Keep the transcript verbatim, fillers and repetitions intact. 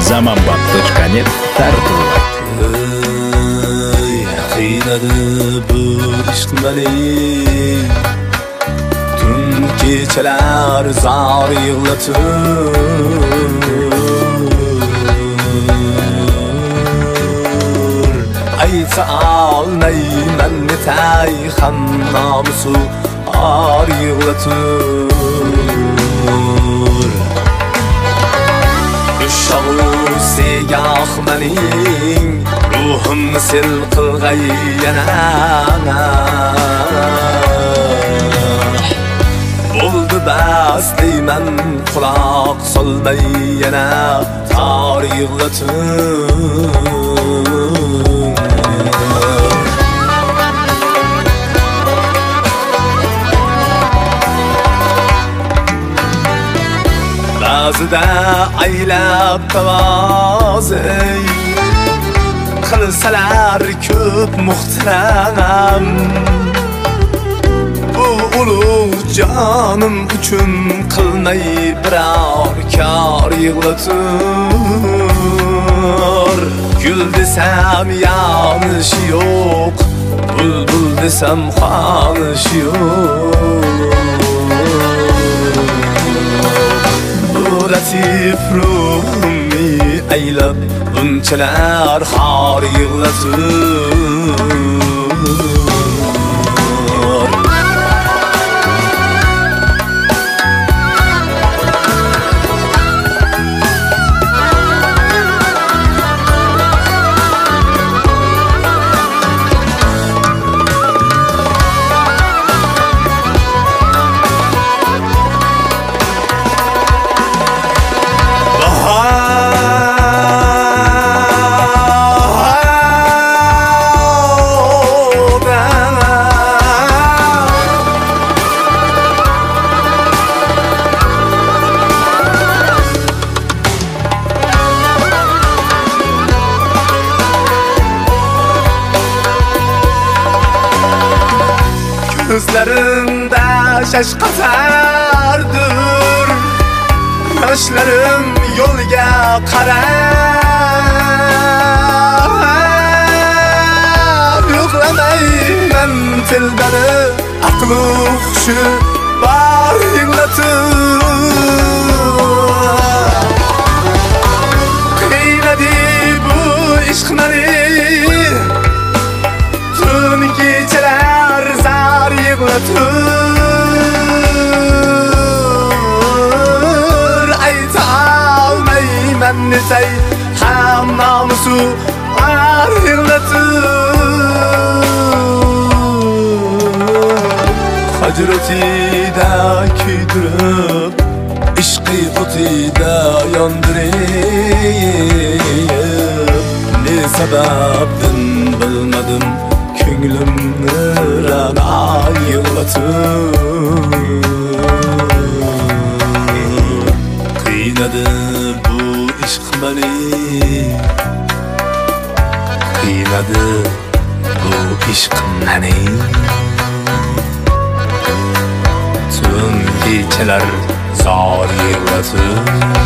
zamanbop точка нет tarqalaydi. Qiynadi bu ishq meni, tun kechalar zor yig'latur. Ayta olmayman netay ham nomusu or yig'latur. Uşağı segah mening, ruhimni sil qilg'ay yana. Bo'ldi bas deyman quloq solmay yana, tor yig'latur. Ba'zida aylab tavozey qilsalar ko'p muhtaram, bu ulug' jonim uchun qilmay biror kor yig'latur. Gul desam yonishi yo'q, bulbul desam xonishi yo'q. Latif ruhimni aylab bunchalar xor yig'latur. Gözlerimde şaşqatardır, yoshlarım yo'lga qarar. Yo'qlamayman tilbani, aqli hushi bor yig'latur. Qiynadi bu ishq meni, tun kechalar zor yig'latur. Ayta olmayman netay ham nomusu or yig'latur. Hajratida kuydirib, ishqi o'tida yondirib, ne sababdan bilmadim, ko'nglimni ra'no yig'latur. Qiynadi bu ishq meni, qiynadi bu ishq meni. Tun kechalar zor yig'latur.